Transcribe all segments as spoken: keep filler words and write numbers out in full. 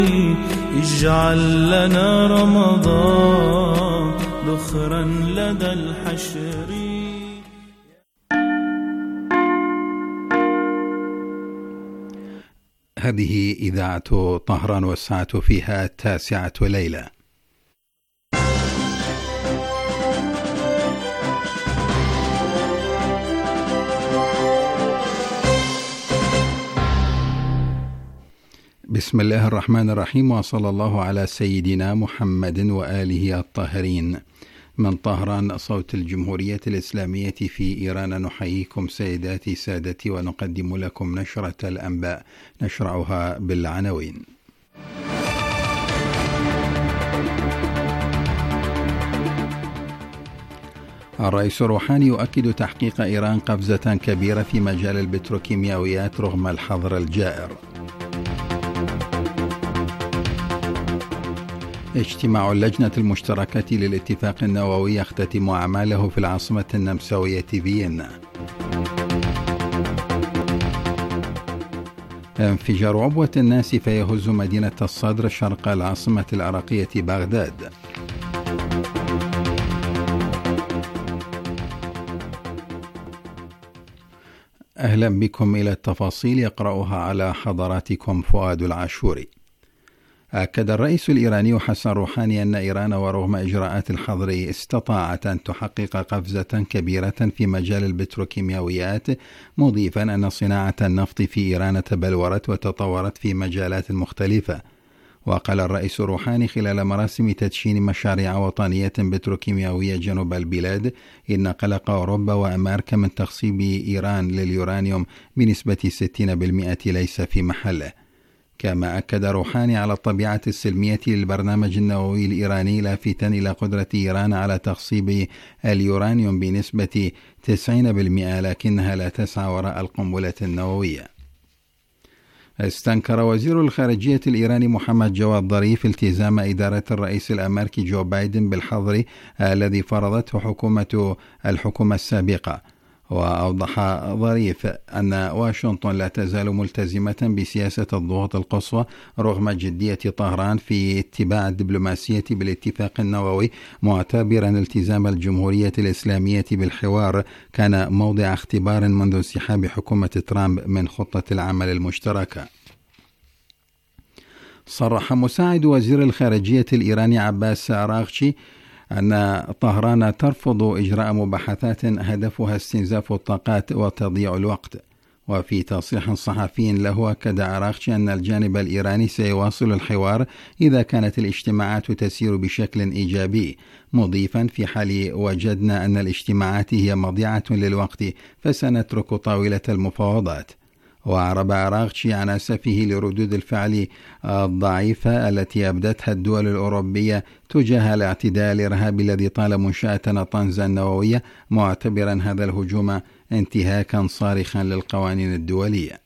اجعل لنا رمضان ذخرا لدى الحشر. هذه إذاعة طهران والساعة فيها التاسعة ليلة. بسم الله الرحمن الرحيم، وصلى الله على سيدنا محمد وآله الطاهرين. من طهران صوت الجمهورية الإسلامية في إيران نحييكم سيداتي سادتي، ونقدم لكم نشرة الأنباء نشرعها بالعناوين. الرئيس روحاني يؤكد تحقيق إيران قفزة كبيرة في مجال البتروكيماويات رغم الحظر الجائر. اجتماع اللجنة المشتركة للاتفاق النووي يختتم أعماله في العاصمة النمساوية فيينا. انفجار عبوة ناسفة يهز مدينة الصدر شرق العاصمة العراقية بغداد. أهلا بكم إلى التفاصيل، يقرأها على حضراتكم فؤاد العاشوري. أكد الرئيس الإيراني حسن روحاني أن إيران ورغم إجراءات الحظر استطاعت أن تحقق قفزة كبيرة في مجال البتروكيماويات، مضيفا أن صناعة النفط في إيران تبلورت وتطورت في مجالات مختلفة. وقال الرئيس روحاني خلال مراسم تدشين مشاريع وطنية بتروكيماوية جنوب البلاد إن قلق أوروبا وأمريكا من تخصيب إيران لليورانيوم بنسبة ستين بالمئة ليس في محله. كما أكد روحاني على الطبيعة السلمية للبرنامج النووي الإيراني، لافتا إلى قدرة إيران على تخصيب اليورانيوم بنسبة تسعين بالمئة لكنها لا تسعى وراء القنبلة النووية. استنكر وزير الخارجية الإيراني محمد جواد ظريف التزام إدارة الرئيس الأمريكي جو بايدن بالحظر الذي فرضته حكومة الحكومة السابقة. وأوضح ظريف أن واشنطن لا تزال ملتزمة بسياسة الضغوط القصوى رغم جدية طهران في اتباع الدبلوماسية بالاتفاق النووي، معتبرا التزام الجمهورية الإسلامية بالحوار كان موضع اختبار منذ انسحاب حكومة ترامب من خطة العمل المشتركة. صرح مساعد وزير الخارجية الإيراني عباس أراغشي أن طهران ترفض إجراء مباحثات هدفها استنزاف الطاقات وتضييع الوقت. وفي تصريح صحفي له أكد أراغشي أن الجانب الإيراني سيواصل الحوار إذا كانت الاجتماعات تسير بشكل إيجابي، مضيفا في حال وجدنا أن الاجتماعات هي مضيعة للوقت فسنترك طاولة المفاوضات. وأعرب أراغشي عن أسفه لردود الفعل الضعيفة التي أبدتها الدول الأوروبية تجاه الاعتداء الإرهابي الذي طال منشأة نطنز النووية، معتبرا هذا الهجوم انتهاكا صارخا للقوانين الدولية.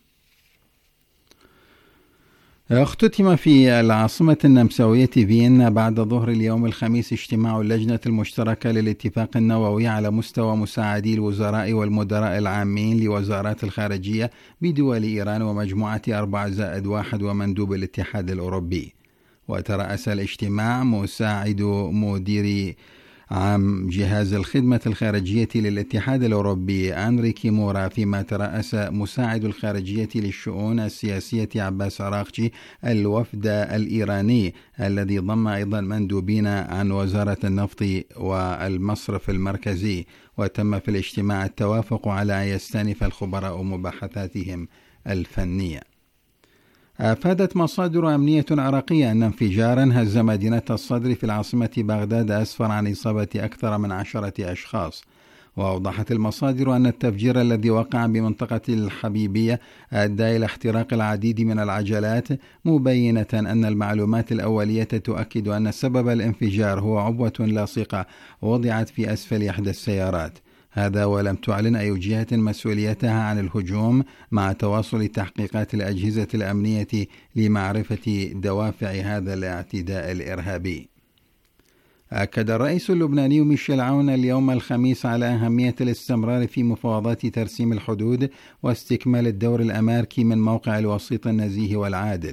اختتم في العاصمة النمساوية فيينا بعد ظهر اليوم الخميس اجتماع اللجنة المشتركة للاتفاق النووي على مستوى مساعدي الوزراء والمدراء العامين لوزارات الخارجية بدول إيران ومجموعة أربعة زائد واحد ومندوب الاتحاد الأوروبي. وترأس الاجتماع مساعد مدير عام جهاز الخدمة الخارجية للاتحاد الأوروبي أنريكي مورا، فيما ترأس مساعد الخارجية للشؤون السياسية عباس أراغشي الوفد الإيراني الذي ضم أيضا مندوبين عن وزارة النفط والمصرف المركزي. وتم في الاجتماع التوافق على أن يستأنف الخبراء مباحثاتهم الفنية. أفادت مصادر أمنية عراقية أن انفجارا هز مدينة الصدر في العاصمة بغداد أسفر عن إصابة أكثر من عشرة أشخاص. وأوضحت المصادر أن التفجير الذي وقع بمنطقة الحبيبية أدى إلى احتراق العديد من العجلات، مبينة أن المعلومات الأولية تؤكد أن سبب الانفجار هو عبوة لاصقة وضعت في أسفل إحدى السيارات. هذا ولم تعلن أي جهة مسؤوليتها عن الهجوم، مع تواصل تحقيقات الأجهزة الأمنية لمعرفة دوافع هذا الاعتداء الإرهابي. أكد الرئيس اللبناني ميشيل عون اليوم الخميس على أهمية الاستمرار في مفاوضات ترسيم الحدود واستكمال الدور الأمريكي من موقع الوسيط النزيه والعادل.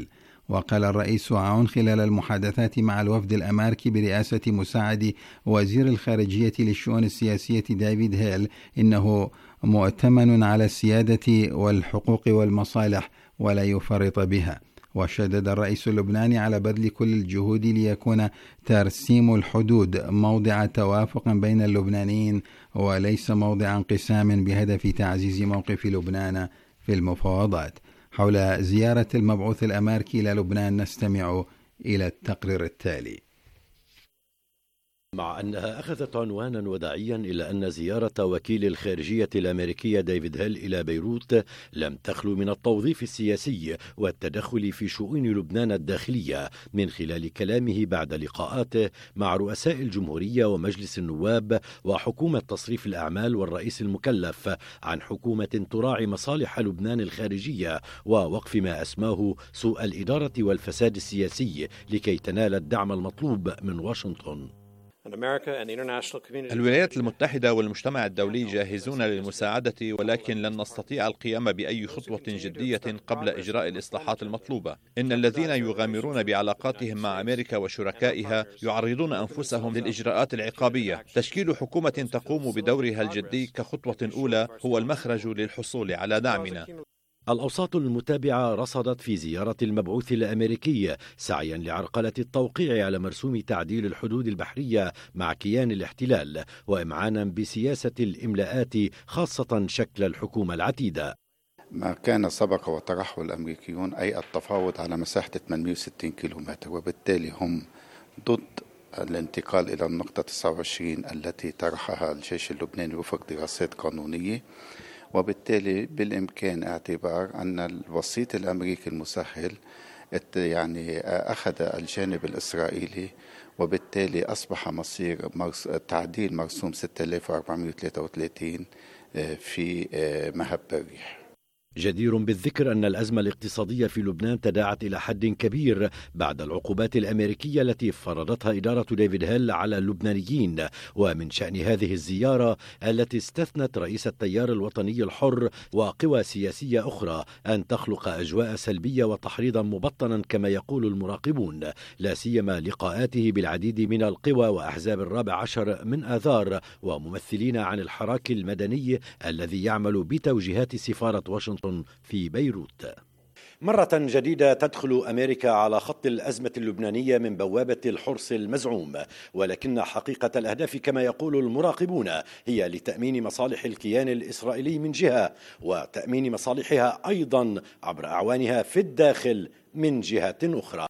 وقال الرئيس عون خلال المحادثات مع الوفد الأمريكي برئاسة مساعد وزير الخارجية للشؤون السياسية ديفيد هيل إنه مؤتمن على السيادة والحقوق والمصالح ولا يفرط بها. وشدد الرئيس اللبناني على بذل كل الجهود ليكون ترسيم الحدود موضع توافق بين اللبنانيين وليس موضع انقسام بهدف تعزيز موقف لبنان في المفاوضات. حول زيارة المبعوث الأمريكي إلى لبنان نستمع إلى التقرير التالي. مع أنها أخذت عنوانا وداعيا إلى أن زيارة وكيل الخارجية الأمريكية ديفيد هيل إلى بيروت لم تخلو من التوظيف السياسي والتدخل في شؤون لبنان الداخلية، من خلال كلامه بعد لقاءاته مع رؤساء الجمهورية ومجلس النواب وحكومة تصريف الأعمال والرئيس المكلف عن حكومة تراعي مصالح لبنان الخارجية ووقف ما أسماه سوء الإدارة والفساد السياسي لكي تنال الدعم المطلوب من واشنطن. الولايات المتحدة والمجتمع الدولي جاهزون للمساعدة، ولكن لن نستطيع القيام بأي خطوة جدية قبل إجراء الإصلاحات المطلوبة. إن الذين يغامرون بعلاقاتهم مع أمريكا وشركائها يعرضون أنفسهم للإجراءات العقابية. تشكيل حكومة تقوم بدورها الجدي كخطوة أولى هو المخرج للحصول على دعمنا. الأوساط المتابعة رصدت في زيارة المبعوث الأمريكي سعيا لعرقلة التوقيع على مرسوم تعديل الحدود البحرية مع كيان الاحتلال، وإمعانا بسياسة الإملاءات خاصة شكل الحكومة العتيدة. ما كان سبق وطرحه الأمريكيون أي التفاوض على مساحة ثمانمئة وستين كيلومتر، وبالتالي هم ضد الانتقال إلى النقطة تسعة وعشرين التي طرحها الجيش اللبناني وفق دراسات قانونية. وبالتالي بالإمكان اعتبار أن الوسيط الأمريكي المسهل يعني أخذ الجانب الإسرائيلي، وبالتالي أصبح مصير تعديل مرسوم ستة آلاف وأربعمئة وثلاثة وثلاثين في مهب الريح. جدير بالذكر أن الأزمة الاقتصادية في لبنان تداعت إلى حد كبير بعد العقوبات الأمريكية التي فرضتها إدارة ديفيد هيل على اللبنانيين، ومن شأن هذه الزيارة التي استثنت رئيس التيار الوطني الحر وقوى سياسية أخرى أن تخلق أجواء سلبية وتحريضا مبطنا كما يقول المراقبون، لا سيما لقاءاته بالعديد من القوى وأحزاب الرابع عشر من آذار وممثلين عن الحراك المدني الذي يعمل بتوجيهات سفارة واشنطن في بيروت. مرة جديدة تدخل أمريكا على خط الأزمة اللبنانية من بوابة الحرص المزعوم، ولكن حقيقة الأهداف كما يقول المراقبون هي لتأمين مصالح الكيان الإسرائيلي من جهة، وتأمين مصالحها أيضا عبر أعوانها في الداخل من جهة أخرى.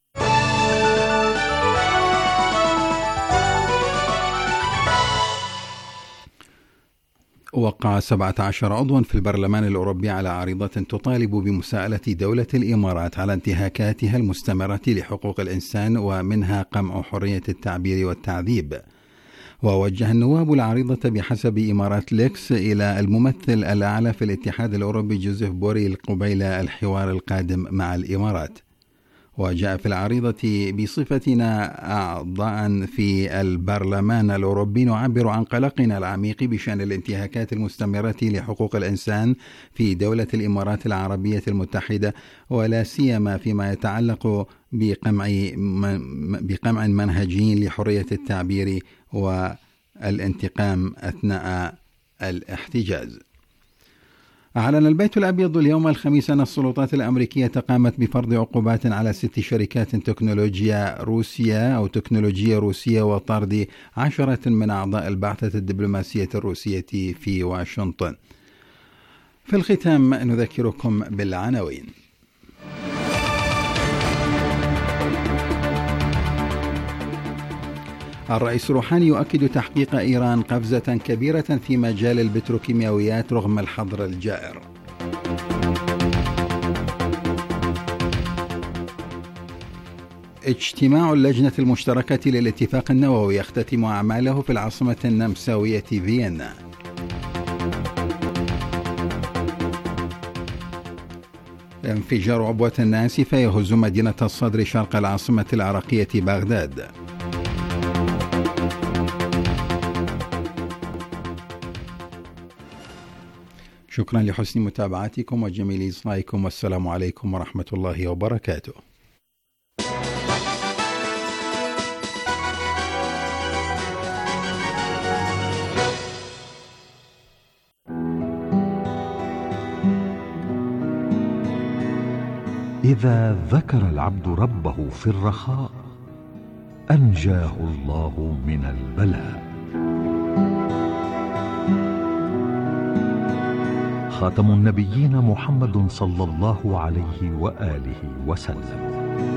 وقع سبعة عشر عضوا في البرلمان الأوروبي على عريضة تطالب بمساءلة دولة الإمارات على انتهاكاتها المستمرة لحقوق الإنسان ومنها قمع حرية التعبير والتعذيب. ووجه النواب العريضة بحسب إمارات ليكس إلى الممثل الأعلى في الاتحاد الأوروبي جوزيف بوريل قبيل الحوار القادم مع الإمارات. وجاء في العريضة بصفتنا أعضاء في البرلمان الأوروبي نعبر عن قلقنا العميق بشأن الانتهاكات المستمرة لحقوق الإنسان في دولة الإمارات العربية المتحدة، ولا سيما فيما يتعلق بقمع بقمع منهجي لحرية التعبير والانتقام أثناء الاحتجاز. أعلن البيت الأبيض اليوم الخميس أن السلطات الأمريكية قامت بفرض عقوبات على ست شركات تكنولوجيا روسية أو تكنولوجيا روسية وطرد عشرة من أعضاء البعثة الدبلوماسية الروسية في واشنطن. في الختام نذكركم بالعناوين. الرئيس روحاني يؤكد تحقيق إيران قفزة كبيرة في مجال البتروكيماويات رغم الحظر الجائر. اجتماع اللجنة المشتركة للاتفاق النووي يختتم أعماله في العاصمة النمساوية فيينا. انفجار عبوة ناسفة يهز مدينة الصدر شرق العاصمة العراقية بغداد. شكرا لحسن متابعتكم وجميل إصغائكم، والسلام عليكم ورحمة الله وبركاته. إذا ذكر العبد ربه في الرخاء أنجاه الله من البلاء. خاتم النبيين محمد صلى الله عليه وآله وسلم.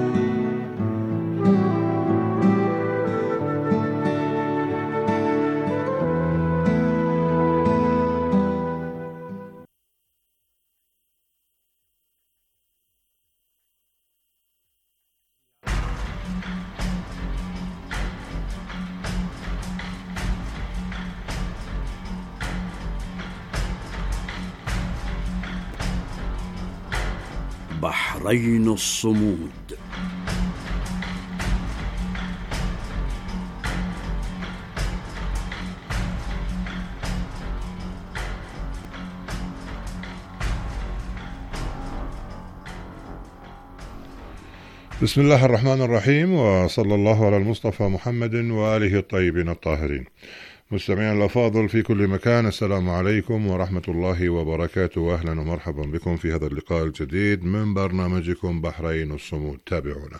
بحرين الصمود. بسم الله الرحمن الرحيم، وصلى الله على المصطفى محمد وآله الطيبين الطاهرين. مستمعينا الأفاضل في كل مكان، السلام عليكم ورحمة الله وبركاته، وأهلا ومرحبا بكم في هذا اللقاء الجديد من برنامجكم بحرين الصمود. تابعونا.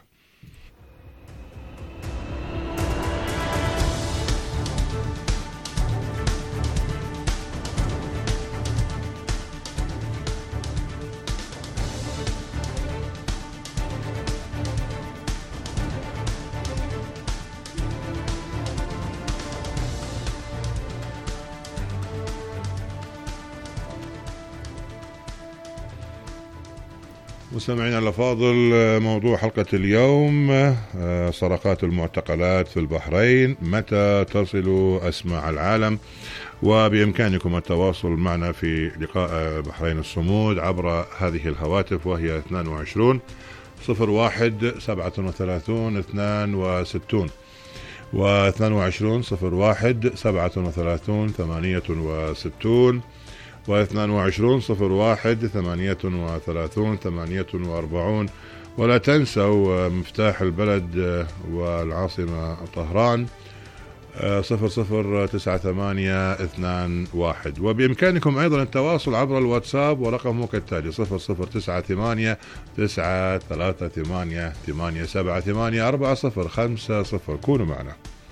مستمعينا الأفاضل، موضوع حلقة اليوم سرقات المعتقلات في البحرين، متى تصل أسماع العالم؟ وبإمكانكم التواصل معنا في لقاء بحرين الصمود عبر هذه الهواتف، وهي اثنين وعشرين صفر واحد سبعة وثلاثين اثنان وستين و اثنين وعشرين صفر واحد سبعة وثلاثين ثمانية وستين واثنان وعشرين صفر واحد ثمانية وثلاثين ثمانية وأربعين. ولا تنسوا مفتاح البلد والعاصمة طهران صفر صفر تسعة ثمانية اثنان واحد. وبإمكانكم أيضا التواصل عبر الواتساب، ورقمه كالتالي صفر صفر تسعة ثمانية تسعة ثلاثة ثمانية ثمانية سبعة ثمانية أربعة صفر خمسة صفر. كونوا معنا.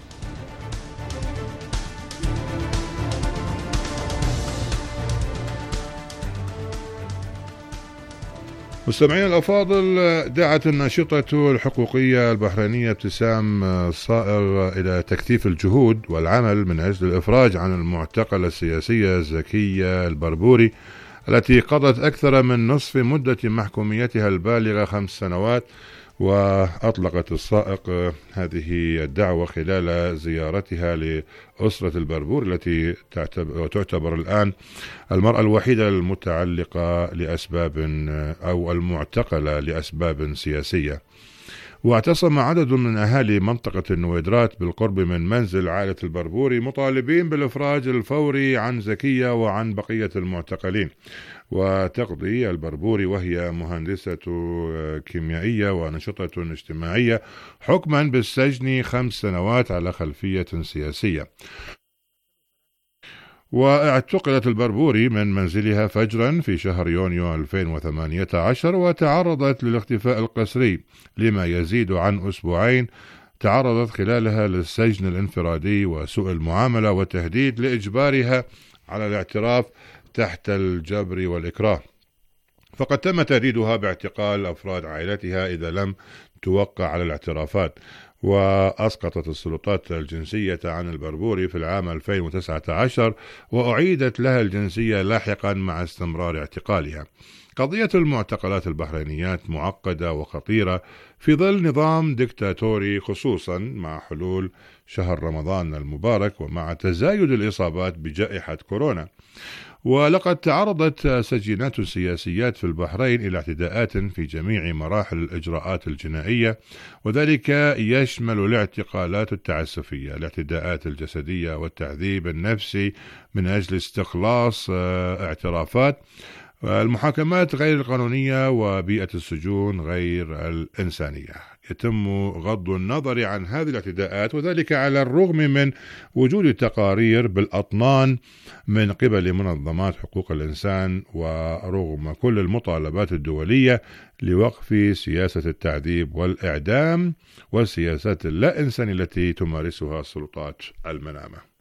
مستمعين الأفاضل، دعت الناشطة الحقوقية البحرينية ابتسام صائغ إلى تكثيف الجهود والعمل من أجل الإفراج عن المعتقلة السياسية زكية البربوري التي قضت أكثر من نصف مدة محكوميتها البالغة خمس سنوات. وأطلقت الصائغ هذه الدعوة خلال زيارتها لأسرة البربور التي تعتبر الآن المرأة الوحيدة المتعلقة لأسباب أو المعتقلة لأسباب سياسية. واعتصم عدد من أهالي منطقة النويدرات بالقرب من منزل عائلة البربوري مطالبين بالإفراج الفوري عن زكية وعن بقية المعتقلين. وتقضي البربوري، وهي مهندسة كيميائية ونشطة اجتماعية، حكما بالسجن خمس سنوات على خلفية سياسية. واعتقلت البربوري من منزلها فجرا في شهر يونيو ألفين وثمانية عشر، وتعرضت للاختفاء القسري لما يزيد عن أسبوعين. تعرضت خلالها للسجن الانفرادي وسوء المعاملة والتهديد لإجبارها على الاعتراف تحت الجبر والإكراه. فقد تم تهديدها باعتقال أفراد عائلتها إذا لم توقع على الاعترافات. وأسقطت السلطات الجنسية عن البربوري في العام ألفين وتسعة عشر، وأعيدت لها الجنسية لاحقا مع استمرار اعتقالها. قضية المعتقلات البحرينيات معقدة وخطيرة في ظل نظام ديكتاتوري، خصوصا مع حلول شهر رمضان المبارك ومع تزايد الإصابات بجائحة كورونا. ولقد تعرضت سجينات سياسيات في البحرين إلى اعتداءات في جميع مراحل الإجراءات الجنائية، وذلك يشمل الاعتقالات التعسفية، الاعتداءات الجسدية، والتعذيب النفسي من أجل استخلاص اعترافات، المحاكمات غير القانونية، وبيئة السجون غير الإنسانية. يتم غض النظر عن هذه الاعتداءات، وذلك على الرغم من وجود تقارير بالأطنان من قبل منظمات حقوق الإنسان، ورغم كل المطالبات الدولية لوقف سياسة التعذيب والإعدام والسياسات اللا إنسانية التي تمارسها السلطات المنامة.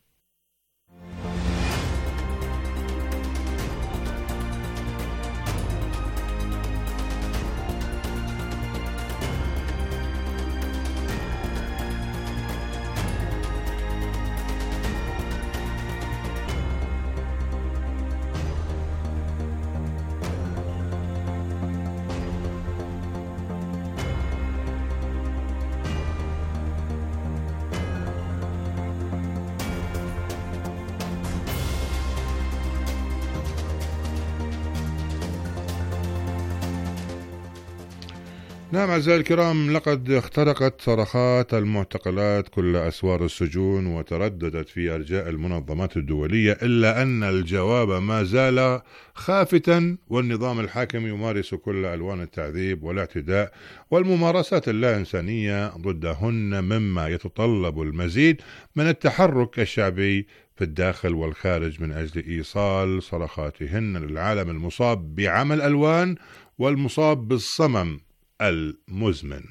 نعم أعزائي الكرام، لقد اخترقت صرخات المعتقلات كل أسوار السجون وترددت في أرجاء المنظمات الدولية، إلا أن الجواب ما زال خافتا، والنظام الحاكم يمارس كل ألوان التعذيب والاعتداء والممارسات اللا إنسانية ضدهن، مما يتطلب المزيد من التحرك الشعبي في الداخل والخارج من أجل إيصال صرخاتهن للعالم المصاب بعمى الألوان والمصاب بالصمم المزمن.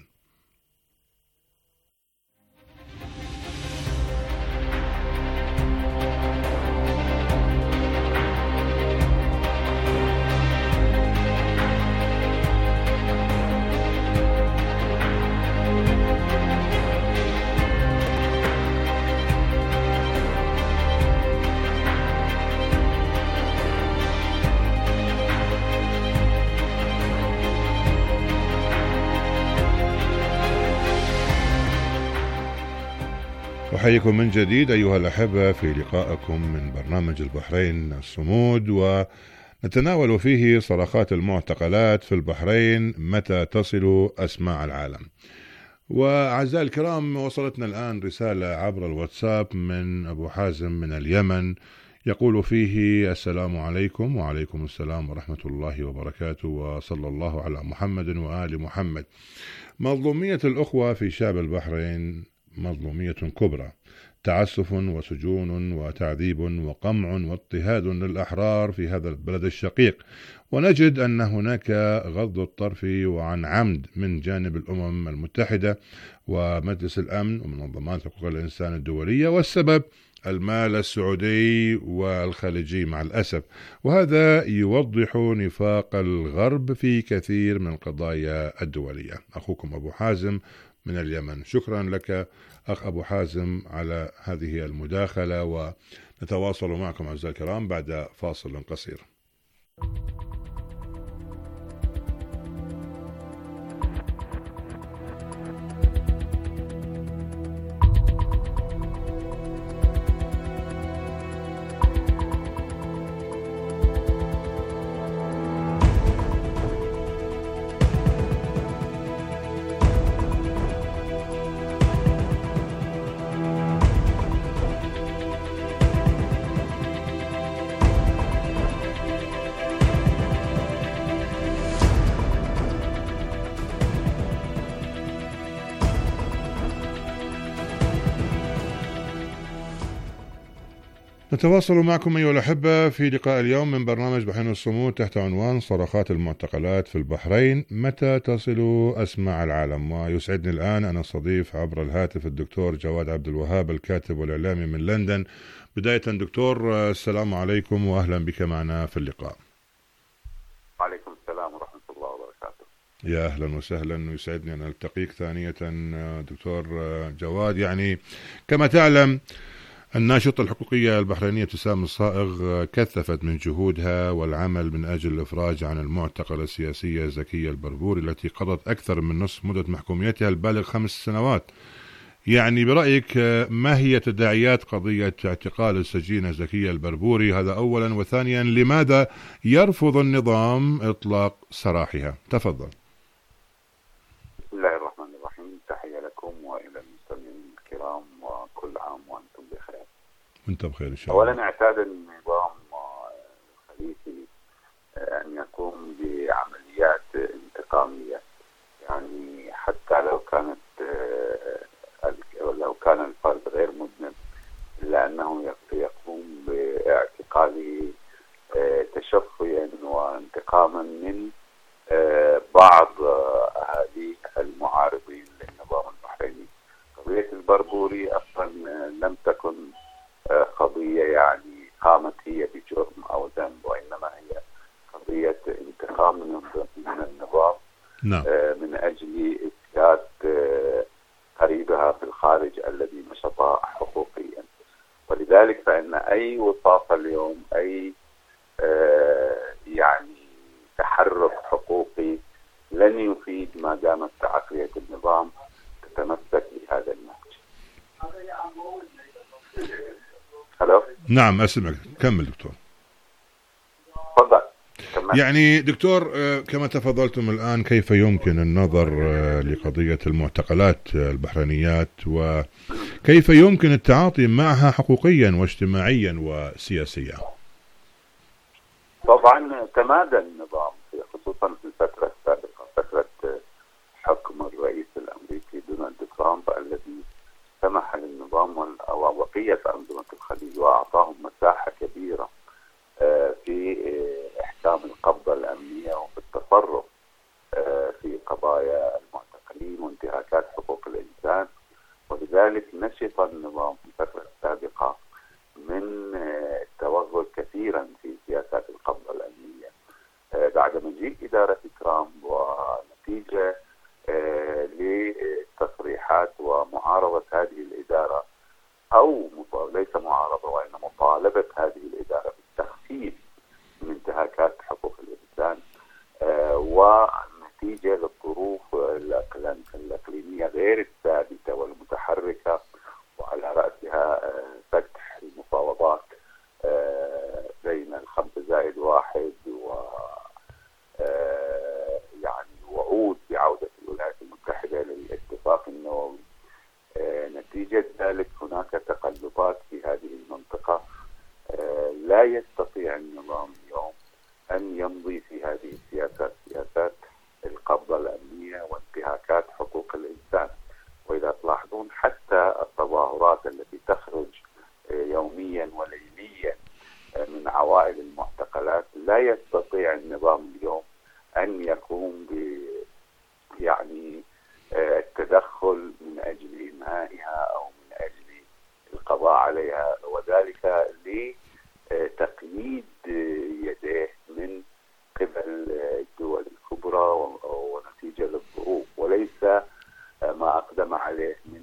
أحييكم من جديد أيها الأحبة في لقائكم من برنامج البحرين الصمود، ونتناول فيه صرخات المعتقلات في البحرين متى تصل أسماع العالم. وأعزائي الكرام، وصلتنا الآن رسالة عبر الواتساب من أبو حازم من اليمن، يقول فيه: السلام عليكم. وعليكم السلام ورحمة الله وبركاته، وصلى الله على محمد وآل محمد. مظلومية الأخوة في شعب البحرين مظلومية كبرى، تعسف وسجون وتعذيب وقمع واضطهاد للأحرار في هذا البلد الشقيق، ونجد أن هناك غض الطرف وعن عمد من جانب الأمم المتحدة ومجلس الأمن ومنظمات حقوق الإنسان الدولية، والسبب المال السعودي والخليجي مع الأسف، وهذا يوضح نفاق الغرب في كثير من القضايا الدولية. أخوكم أبو حازم من اليمن. شكرا لك أخ أبو حازم على هذه المداخلة، ونتواصل معكم أعزائي الكرام بعد فاصل قصير. نتواصل معكم أيها الأحبة في لقاء اليوم من برنامج بحرين الصمود تحت عنوان صرخات المعتقلات في البحرين متى تصل أسماع العالم. ويسعدني الآن أن أستضيف عبر الهاتف الدكتور جواد عبد الوهاب، الكاتب والإعلامي من لندن. بداية دكتور، السلام عليكم وأهلا بك معنا في اللقاء. وعليكم السلام ورحمة الله وبركاته. يا أهلا وسهلا، ويسعدني أن ألتقيك ثانية دكتور جواد. يعني كما تعلم الناشطة الحقوقية البحرينية ابتسام الصائغ كثفت من جهودها والعمل من أجل الإفراج عن المعتقلة السياسية زكية البربوري التي قضت أكثر من نصف مدة محكوميتها البالغ خمس سنوات. يعني برأيك ما هي تداعيات قضية اعتقال السجينة زكية البربوري؟ هذا أولا، وثانيا لماذا يرفض النظام إطلاق سراحها؟ تفضل. بسم الله الرحمن الرحيم، تحية لكم وإلى المستمعين الكرام، وكل عام وأنتم بخير. وأنت بخير إن شاء الله. أولا، اعتاد النظام الخليفي أن يقوم بعمليات انتقامية، يعني حتى البربوري أصلا لم تكن قضية يعني قامت هي بجرم أو ذنب، وإنما هي قضية انتقام من النظام نعم. من أجل إسكات قريبها في الخارج الذي نشط حقوقيا. ولذلك فإن أي وصافة اليوم، أي يعني تحرك حقوقي لن يفيد ما دامت عقلية النظام تتمسك بهذا النهج. هلو؟ نعم أسمعك، كمل دكتور. تفضل. يعني دكتور كما تفضلتم الآن، كيف يمكن النظر لقضية المعتقلات البحرينيات وكيف يمكن التعاطي معها حقوقيا واجتماعيا وسياسيا؟ طبعا تمادى النظام خصوصا في الفترة السابقة، فترة حكم الرئيس الأمريكي دونالد ترامب الذي سمح للنظام وبقية أنظمة الخليج وأعطاهم مساحة كبيرة في إحكام القبضة الأمنية وفي التصرف في قضايا المعتقلين وانتهاكات حقوق الإنسان. ولذلك نشط النظام في الفترة السابقة من التوغل كثيرا في سياسات القبضة الأمنية. بعد مجيء إدارة ترامب ونتيجة لتصريحات ومعارضة هذه الإدارة، أو ليس معارضة وإنما مطالبة هذه الإدارة بالتخفيف من انتهاكات حقوق الإنسان، ونتيجة للظروف الإقليمية غير الثابتة والمتحركة، وعلى رأسها فتح المفاوضات بين الخمسة زائد واحد و يعني وعود بعودة الولايات المتحدة للاتفاق النووي. نتيجة ذلك هناك تقلبات في هذه المنطقة. لا يستطيع النظام اليوم أن يمضي في هذه السياسات، سياسات القبضة الأمنية وانتهاكات حقوق الإنسان. وإذا تلاحظون حتى التظاهرات التي تخرج يوميا وليليا من عوائل المعتقلات، لا يستطيع النظام اليوم أن يقوم ب يعني التدخل من أجل إنهائها أو من أجل القضاء عليها، وذلك لتقييد يديه من قبل الدول الكبرى ونتيجة للظروف، وليس ما أقدم عليه من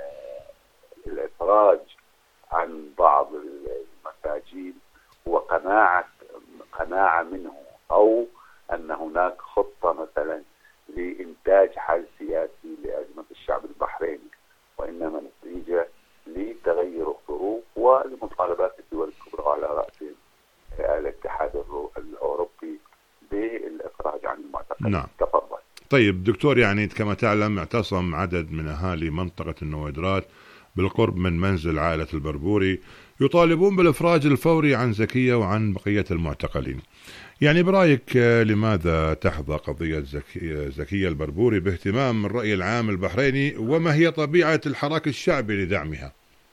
الإفراج عن بعض المساجين وقناعة قناعة منه، أو أن هناك خطة مثلا لإنتاج حل سياسي لأزمة الشعب البحريني، وإنما نتيجة لتغير الظروف ولمطالبات الدول الكبرى على رأسهم الاتحاد الأوروبي بالإخراج عن المعتقلين. نعم. تفضل. طيب دكتور، يعني كما تعلم اعتصم عدد من أهالي منطقة النويدرات بالقرب من منزل عائلة البربوري يطالبون بالإفراج الفوري عن زكية وعن بقية المعتقلين. يعني برأيك لماذا تحظى قضية زكية, زكية البربوري باهتمام الرأي العام البحريني، وما هي طبيعة الحراك الشعبي لدعمها؟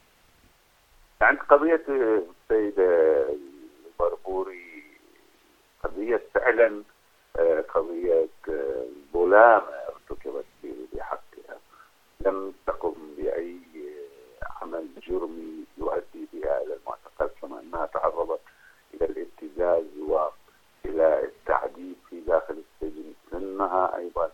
يعني قضية السيدة البربوري قضية فعلا قضية ظلام ارتكبت بحقها، لم تقم بأي عمل جرمي يؤدي بها إلى المعتقل، كما أنها تعرضت إلى الابتزاز وإلى التعذيب في داخل السجن. سنها أيضا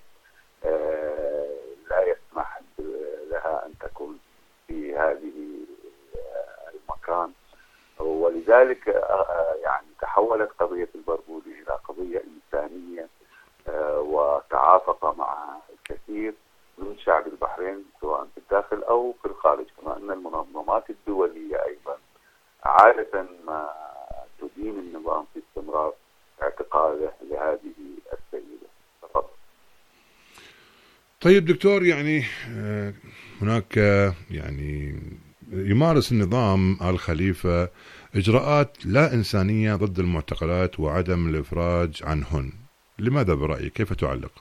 لا يسمح لها أن تكون في هذه المكان، ولذلك يعني تحولت قضية البربوري إلى قضية إنسانية، وتعاطف مع الكثير من شعب البحرين سواء في الداخل أو في الخارج، كما أن المنظمات الدولية أيضا عادة ما تدين النظام في استمرار اعتقاله لهذه السيدة. فقط. طيب دكتور، يعني هناك يعني يمارس النظام آل خليفة إجراءات لا إنسانية ضد المعتقلات وعدم الإفراج عنهن، لماذا برأيك؟ كيف تعلق؟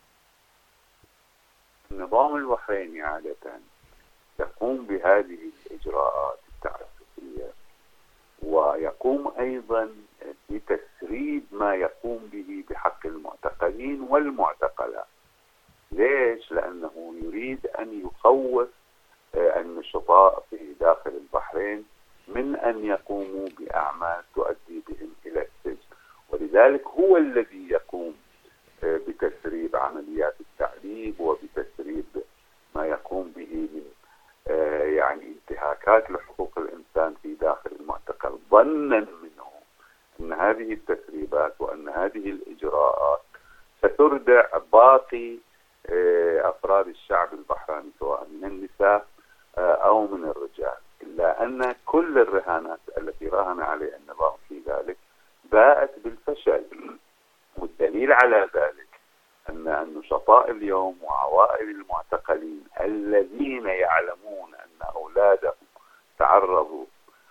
النظام البحريني عادة يقوم بهذه الإجراءات التعسفية، ويقوم أيضا بتسريب ما يقوم به بحق المعتقلين والمعتقلات. ليش؟ لأنه يريد أن يخوف النشطاء في داخل البحرين من أن يقوموا بأعمال تؤدي بهم إلى السجن، ولذلك هو الذي يقوم بتسريب عمليات التعذيب وبتسريب ما يقوم به من يعني انتهاكات لحقوق الإنسان في داخل المعتقل، ظنا منه أن هذه التسريبات وأن هذه الإجراءات ستردع باقي أفراد الشعب البحراني سواء من النساء أو من الرجال، إلا أن كل الرهانات التي راهن عليها النظام في ذلك باءت بالفشل. والدليل على ذلك أن النشطاء اليوم وعوائل المعتقلين الذين يعلمون أن أولادهم تعرضوا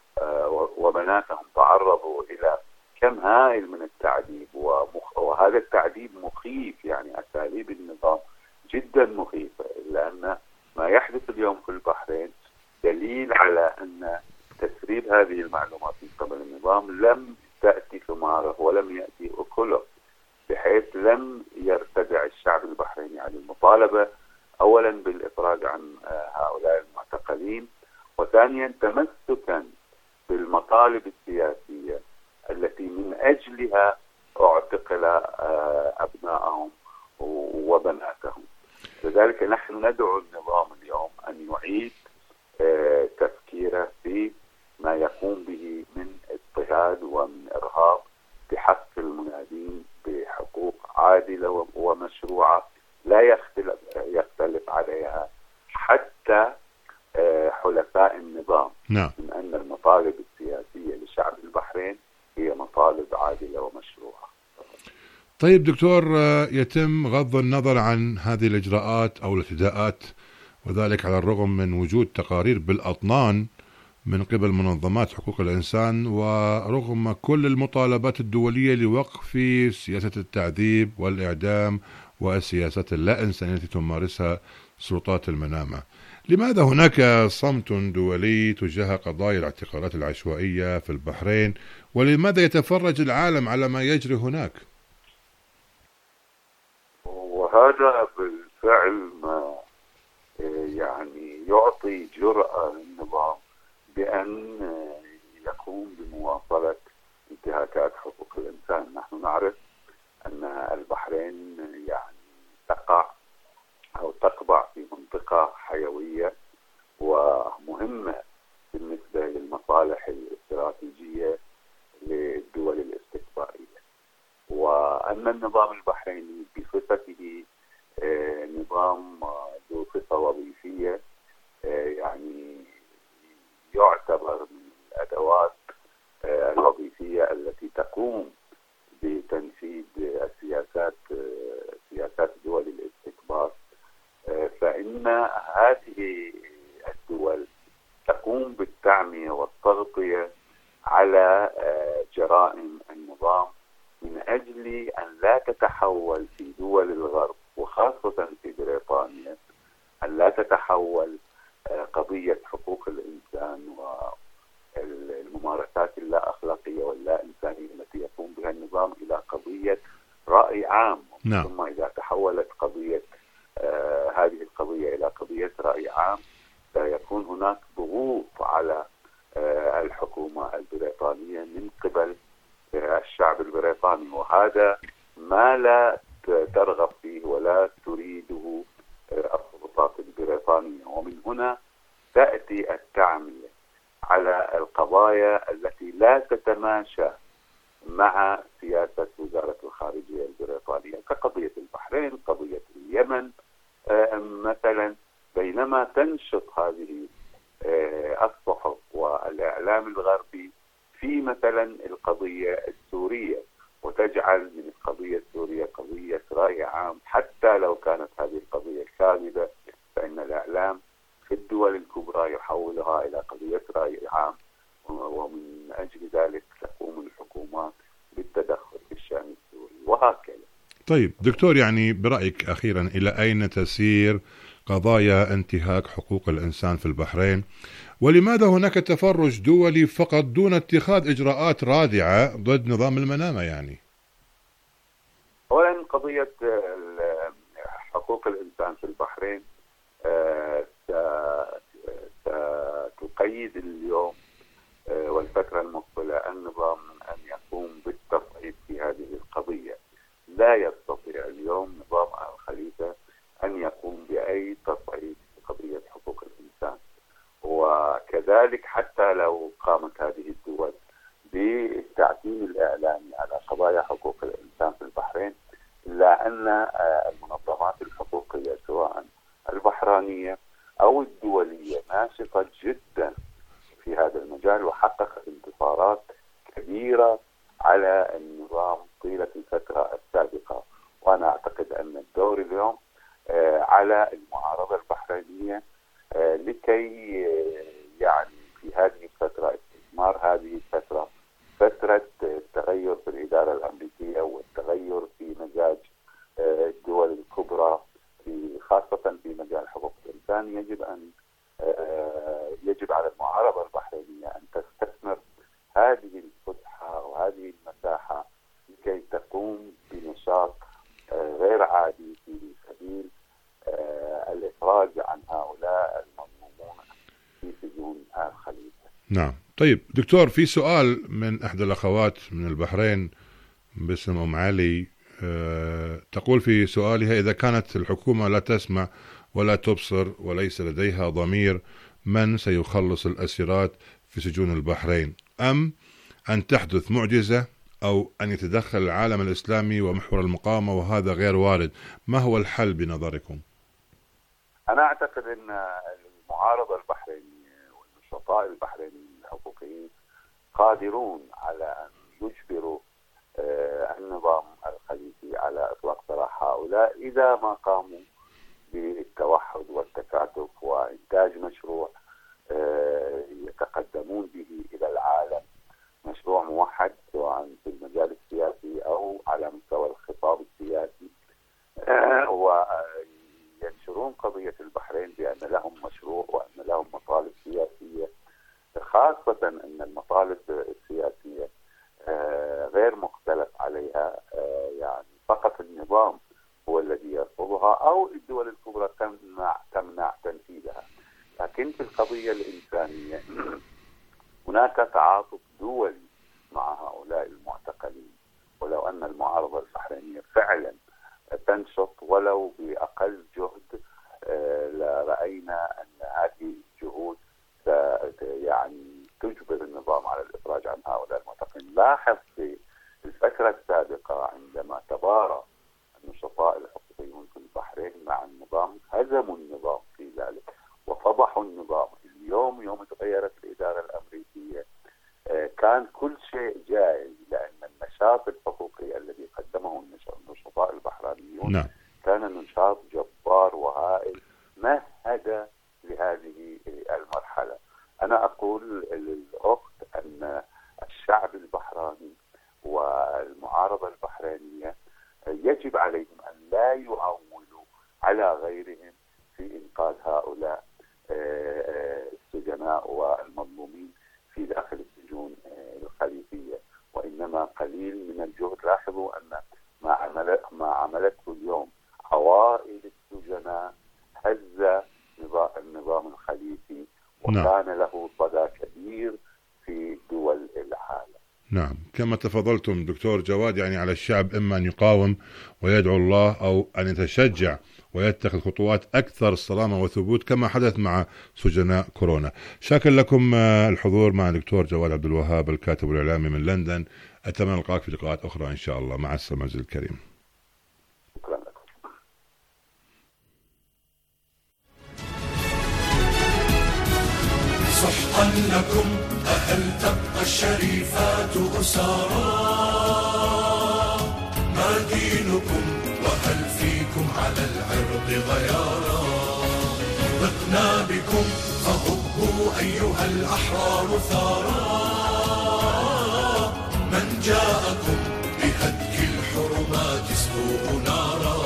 وبناتهم تعرضوا إلى كم هائل من التعذيب، وهذا التعذيب مخيف، يعني أساليب النظام جدا مخيفة، إلا أن ما يحدث اليوم في البحرين دليل على أن تسريب هذه المعلومات من قبل النظام لم تأتي ثماره ولم يأتي أكله، بحيث لم يرتدع الشعب البحريني عن المطالبة أولا بالإفراج عن هؤلاء المعتقلين، وثانيا تمسكا بالمطالب السياسية التي من أجلها اعتقل أبنائهم وبناتهم. لذلك نحن ندعو النظام اليوم أن يعيد تفكيره في ما يقوم به من اضطهاد ومن إرهاب بحق المنادين بحقوق عادلة ومشروعة لا يختلف, يختلف عليها حتى حلفاء النظام. نعم. من أن المطالب السياسية لشعب البحرين هي مطالب عادلة ومشروعة. طيب دكتور، يتم غض النظر عن هذه الإجراءات أو الاعتداءات، وذلك على الرغم من وجود تقارير بالأطنان من قبل منظمات حقوق الإنسان، ورغم كل المطالبات الدولية لوقف سياسة التعذيب والإعدام والسياسات اللا إنسانية التي تمارسها سلطات المنامة. لماذا هناك صمت دولي تجاه قضايا الاعتقالات العشوائية في البحرين، ولماذا يتفرج العالم على ما يجري هناك؟ وهذا بالفعل ما يعني يعطي جرأة للنظام بأن يقوم بمواصلة انتهاكات حقوق الإنسان. نحن نعرف أن البحرين يعني تقع أو تقبع في منطقة حيوية ومهمة بالنسبة للمصالح الاستراتيجية للدول الاستكبارية، وأن النظام البحريني بصفته نظام ذو صفة وظيفية يعني يعتبر من الأدوات الوظيفية التي تقوم بتنفيذ السياسات سياسات دول الاستكبار، فإن هذه الدول تقوم بالتعمية والتغطية على جرائم النظام من أجل أن لا تتحول في دول الغرب وخاصة في بريطانيا أن لا تتحول قضية حقوق الإنسان والممارسات اللا أخلاقية واللا إنسانية التي يقوم بها النظام إلى قضية رأي عام. نعم. ثم إذا تحولت قضية آه هذه القضية إلى قضية رأي عام سيكون هناك ضغوط على آه الحكومة البريطانية من قبل آه الشعب البريطاني، وهذا ما لا ترغب فيه ولا تريده السلطات البريطانية. ومن هنا تأتي التعمية على القضايا التي لا تتماشى مع سياسة وزارة الخارجية البريطانية كقضية البحرين، قضية اليمن مثلا، بينما تنشط هذه الصحف والإعلام الغربي في مثلا القضية السورية وتجعل من القضية السورية قضية رأي عام، حتى لو كانت هذه القضية كاذبة فإن الإعلام في الدول الكبرى يحولها إلى قضية رأي عام، ومن أجل ذلك تقوم الحكومات بالتدخل في الشأن السوري وهكذا. طيب دكتور، يعني برأيك أخيرا إلى أين تسير قضايا انتهاك حقوق الإنسان في البحرين، ولماذا هناك تفرج دولي فقط دون اتخاذ إجراءات رادعة ضد نظام المنامة؟ يعني أولا قضية حقوق الإنسان في البحرين التصعيد اليوم والفترة المقبلة النظام أن يقوم بالتصعيد في هذه القضية. لا يستطيع اليوم نظام آل خليفة أن يقوم بأي تصعيد في قضية حقوق الإنسان، وكذلك حتى لو قامت هذه الدول بالتعتيم الإعلامي على قضايا حقوق الإنسان في البحرين، إلا أن المنظمات الحقوقية سواء البحرانية أو الدولية ناشطة جدا في هذا المجال، وحققت انتصارات كبيرة على النظام طيلة الفترة السابقة. وأنا أعتقد أن الدور اليوم على المعارضة البحرينية لكي يعني في هذه الفترة استثمار هذه الفترة فترة التغير في الإدارة الأمريكية والتغير في مزاج الدول الكبرى في خاصة في مجال حقوق الإنسان. يجب أن يجب على المعارضة البحرينية أن تستثمر هذه الفتحة وهذه المساحة لكي تقوم بنشاط غير عادي في سبيل الإفراج عن هؤلاء المظلومون في سجون آل خليفة. نعم. طيب دكتور، في سؤال من إحدى الأخوات من البحرين باسم أم علي، أه تقول في سؤالها: إذا كانت الحكومة لا تسمع ولا تبصر وليس لديها ضمير، من سيخلص الأسيرات في سجون البحرين؟ أم أن تحدث معجزة أو أن يتدخل العالم الإسلامي ومحور المقاومة وهذا غير وارد؟ ما هو الحل بنظركم؟ أنا أعتقد أن المعارضة البحرينية والنشطاء البحرينيين الحقوقيين قادرون على أن يجبروا النظام الخليفي على إطلاق سراح هؤلاء إذا ما قاموا بالتوحد والتكاتف وإنتاج مشروع يتقدمون به إلى العالم، مشروع موحد سواء في المجال السياسي أو على مستوى الخطاب السياسي، وينشرون قضية البحرين بأن لهم مشروع وأن لهم مطالب سياسية، خاصة أن المطالب السياسية غير مختلف عليها، يعني فقط النظام هو الذي يرفضها أو الدول الكبرى تمنع تمنع تنفيذها. لكن في القضية الإنسانية هناك تعاطف دولي مع هؤلاء المعتقلين، ولو أن المعارضة البحرينية فعلا تنشط ولو بأقل جهد لرأينا أن هذه الجهود يعني تجبر النظام على الإفراج عن هؤلاء المعتقلين. لاحظ في الفترة السابقة عندما تبارى النشطاء الحقوقيون في البحرين مع النظام هزموا النظام في ذلك وفضحوا النظام. اليوم يوم تغيرت الإدارة الأمريكية كان كل شيء جائز، لأن النشاط الحقوقي الذي قدمه النشطاء البحرينيون نعم. كان نشاط جبار وهائل مهد لهذه المرحلة. أنا أقول للأخت أن الشعب البحراني والمعارضة البحرينية يجب عليهم أن لا يعولوا على غيرهم في إنقاذ هؤلاء السجناء والمظلومين في داخل السجون الخليفية، وإنما قليل من الجهد. لاحظوا أن ما عملت ما عملته اليوم عوائل السجناء هز النظام الخليفي وكان نعم. له صدى كبير في دول العالم. نعم، كما تفضلتم دكتور جواد، يعني على الشعب إما أن يقاوم ويدعو الله أو أن يتشجع ويتخذ خطوات أكثر صرامة وثبوت كما حدث مع سجناء كورونا. شاكر لكم الحضور مع دكتور جواد عبد الوهاب الكاتب الإعلامي من لندن. أتمنى لقاءك في لقاءات أخرى إن شاء الله. مع السلامة عزيزي الكريم. شكرا لكم. سحقا لكم أهل تبقى الشريفات أسارا، ما دينكم وهل فيكم على العرض غيارا، ضقنا بكم فهبوا أيها الأحرار ثارا، من جاءكم بهتك الحرمات اسلوه نارا،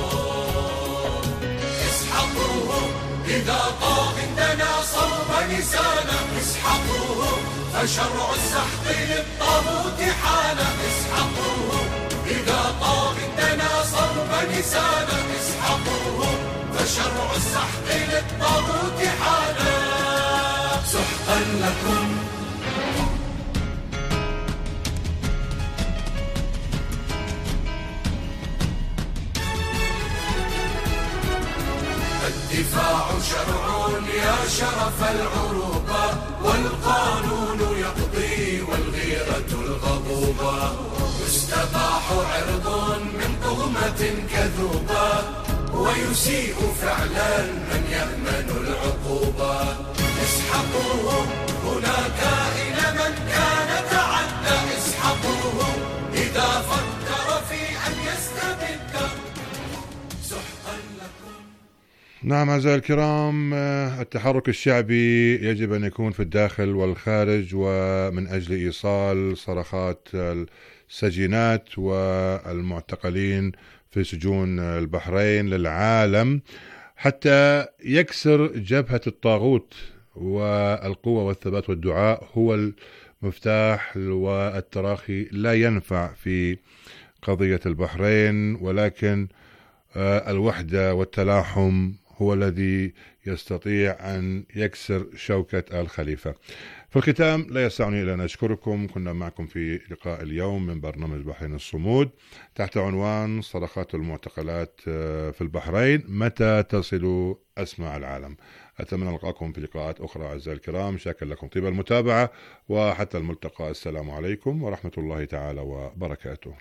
اسحقوهم إذا طاغ دنا صوب نسانا، اسحقوهم فشرع السحق للطاغوت حان، اسحقوهم إذا طاغ دنا صوب نسانا، اسحقوهم فشرع السحق للطاغوت حان. سحقا لكم. الدفاع شرع يا شرف العروبة، والقانون يقضي والغيرة الغضوبة. يستباح عرض من تهمة كذوبة، ويسيء فعلا من يأمن العقوبة. اسحقوه هناك إلى من كان تعدى، اسحقوه إذا فكر في أن يستبد. سحقا لكم. نعم أعزائي الكرام، التحرك الشعبي يجب أن يكون في الداخل والخارج، ومن أجل إيصال صرخات السجينات والمعتقلين في سجون البحرين للعالم حتى يكسر جبهة الطاغوت. والقوة والثبات والدعاء هو المفتاح، والتراخي لا ينفع في قضية البحرين، ولكن الوحدة والتلاحم هو الذي يستطيع أن يكسر شوكة الخليفة. في الختام لا يسعني إلا أن أشكركم. كنا معكم في لقاء اليوم من برنامج بحرين الصمود تحت عنوان صرخات المعتقلات في البحرين، متى تصل أسماع العالم. أتمنى ألقاكم في لقاءات أخرى أعزائي الكرام. شاكر لكم طيب المتابعة، وحتى الملتقى. السلام عليكم ورحمة الله تعالى وبركاته.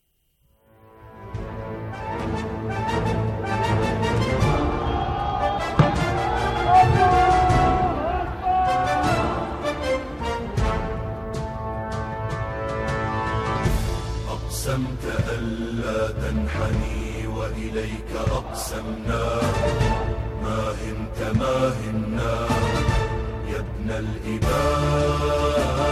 أقسمت ألا تنحني وإليك أقسمنا، ما هنت ما هنا يا ابن الإباء.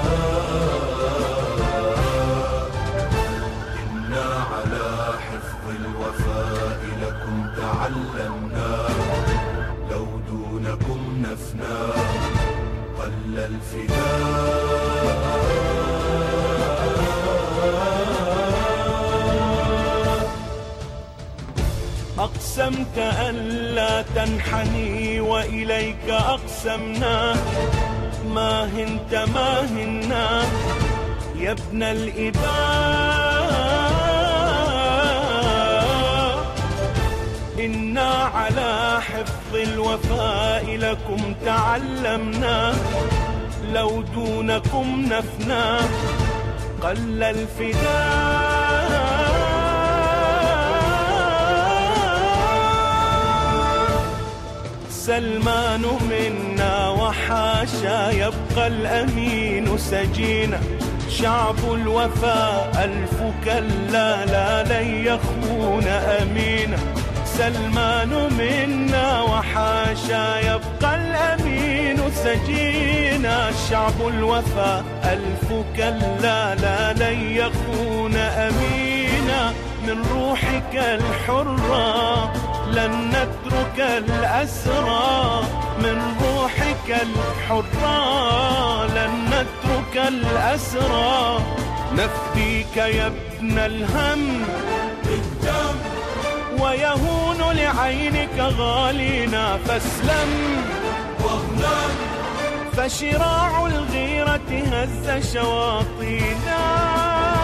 إنا على حفظ الوفاء لكم تعلمنا، لو دونكم نفنا قل الفداء. أقسمت ألا تنحني وإليك أقسمنا، ما هنت ما هنا يا ابن الإباء. إنا على حفظ الوفاء لكم تعلمنا، لو دونكم نفنا قل الفداء. سلمان منا وحاشا يبقى الأمين سجينا، شعب الوفاء ألف كلا لا لن يخون أمينا. سلمان منا وحاشا يبقى الأمين سجينا، شعب الوفاء ألف كلا لا لن يخون أمينا. من روحك الحرة لن نترك الأسرى، من روحك الحرة لن نترك الأسرى. نفديك يا ابن الهم بالدم، ويهون لعينك غالينا، فاسلم واغنم. فشراع الغيرة هز شواطينا.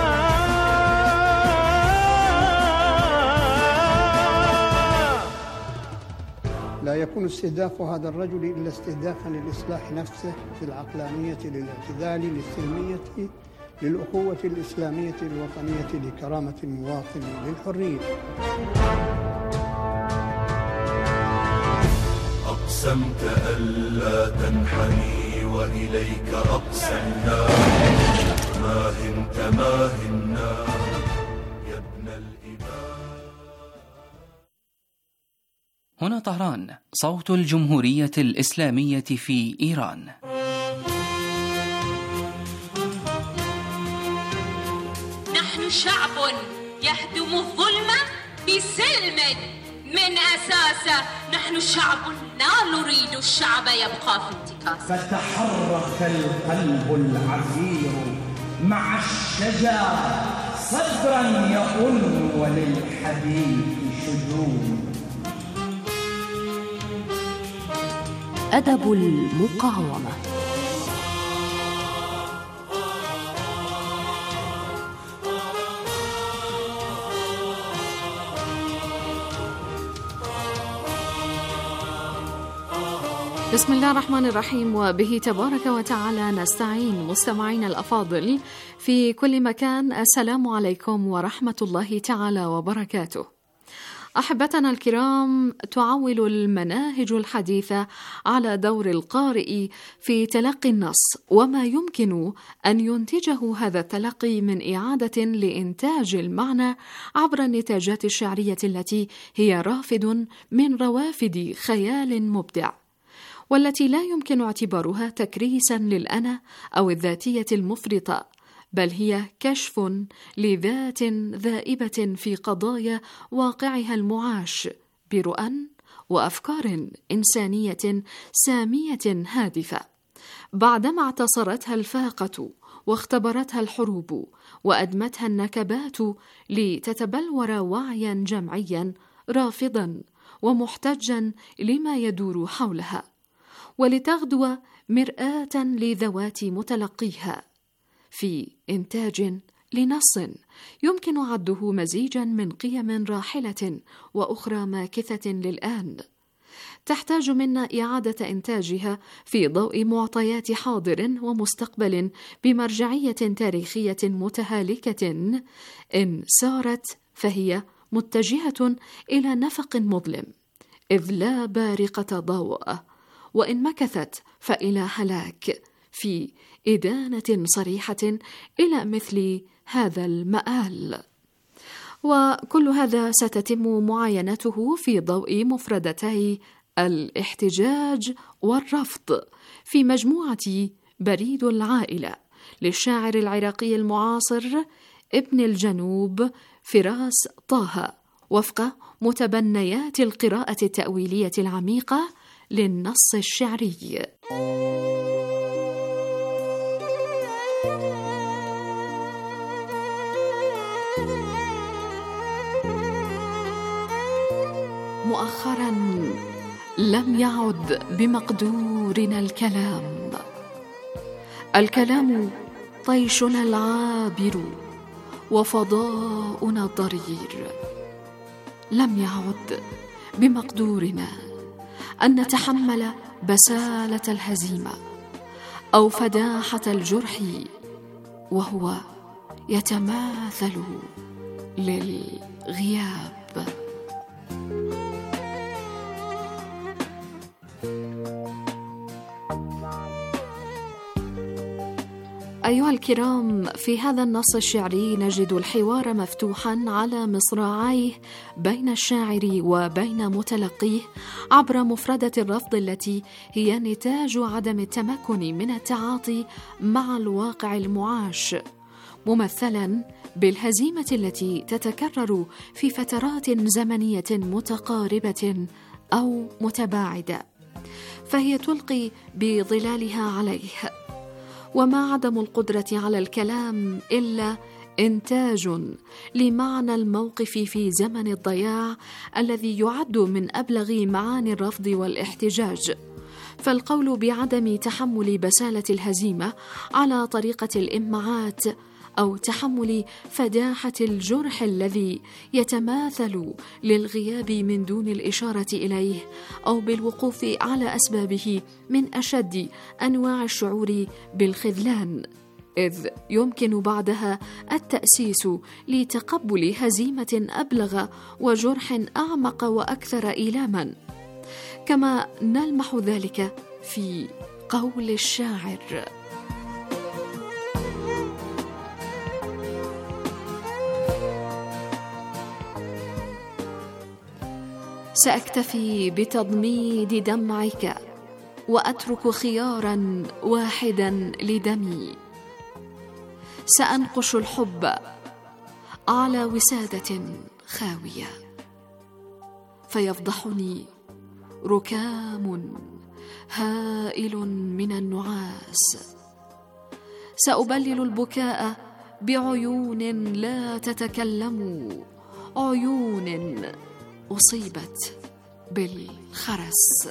لا يكون استهداف هذا الرجل إلا استهدافا للإصلاح نفسه، في العقلانية، للاعتدال، للسلمية، للأخوة الإسلامية الوطنية، لكرامة المواطن، للحرية. أقسمت ألا تنحني وإليك أقسمنا، ما هنت ما هنا يا ابن الإباء. هنا طهران، صوت الجمهورية الإسلامية في إيران. نحن شعب يهدم الظلم بسلم من أساسه. نحن شعب لا نريد الشعب يبقى في انتكاسه. فتحرك القلب العفير مع الشجر صدرا يؤن، وللحديث شجون. أدب المقاومة. بسم الله الرحمن الرحيم، وبه تبارك وتعالى نستعين. مستمعين الأفاضل في كل مكان، السلام عليكم ورحمة الله تعالى وبركاته. أحبتنا الكرام، تعول المناهج الحديثة على دور القارئ في تلقي النص وما يمكن أن ينتجه هذا التلقي من إعادة لإنتاج المعنى عبر النتاجات الشعرية التي هي رافد من روافد خيال مبدع، والتي لا يمكن اعتبارها تكريسا للأنا أو الذاتية المفرطة، بل هي كشف لذات ذائبة في قضايا واقعها المعاش برؤى وأفكار إنسانية سامية هادفة، بعدما اعتصرتها الفاقة واختبرتها الحروب وأدمتها النكبات لتتبلور وعيا جمعيا رافضا ومحتجا لما يدور حولها، ولتغدو مرآة لذوات متلقيها في إنتاج لنص يمكن عده مزيجا من قيم راحلة وأخرى ماكثة للآن، تحتاج منا إعادة إنتاجها في ضوء معطيات حاضر ومستقبل بمرجعية تاريخية متهالكة، إن سارت فهي متجهة إلى نفق مظلم إذ لا بارقة ضوء، وإن مكثت فإلى هلاك في إدانة صريحة إلى مثل هذا المآل. وكل هذا ستتم معاينته في ضوء مفردتي الاحتجاج والرفض في مجموعة بريد العائلة للشاعر العراقي المعاصر ابن الجنوب فراس طه، وفق متبنيات القراءة التأويلية العميقة للنص الشعري. مؤخرا لم يعد بمقدورنا الكلام، الكلام طيشنا العابر وفضاؤنا الضرير، لم يعد بمقدورنا أن نتحمل بسالة الهزيمة أو فداحة الجرح وهو يتماثل للغياب. أيها الكرام، في هذا النص الشعري نجد الحوار مفتوحا على مصراعيه بين الشاعر وبين متلقيه عبر مفردة الرفض التي هي نتاج عدم التمكن من التعاطي مع الواقع المعاش، ممثلا بالهزيمة التي تتكرر في فترات زمنية متقاربة أو متباعدة، فهي تلقي بظلالها عليه. وما عدم القدرة على الكلام إلا إنتاج لمعنى الموقف في زمن الضياع الذي يعد من أبلغ معاني الرفض والاحتجاج، فالقول بعدم تحمل بسالة الهزيمة على طريقة الإمعات أو تحمل فداحة الجرح الذي يتماثل للغياب من دون الإشارة إليه أو بالوقوف على أسبابه من أشد أنواع الشعور بالخذلان، إذ يمكن بعدها التأسيس لتقبل هزيمة أبلغ وجرح أعمق وأكثر إيلاما، كما نلمح ذلك في قول الشاعر: سأكتفي بتضميد دمعك وأترك خيارا واحدا لدمي، سأنقش الحب على وسادة خاوية، فيفضحني ركام هائل من النعاس، سأبلل البكاء بعيون لا تتكلم، عيون أصيبت بالخرس.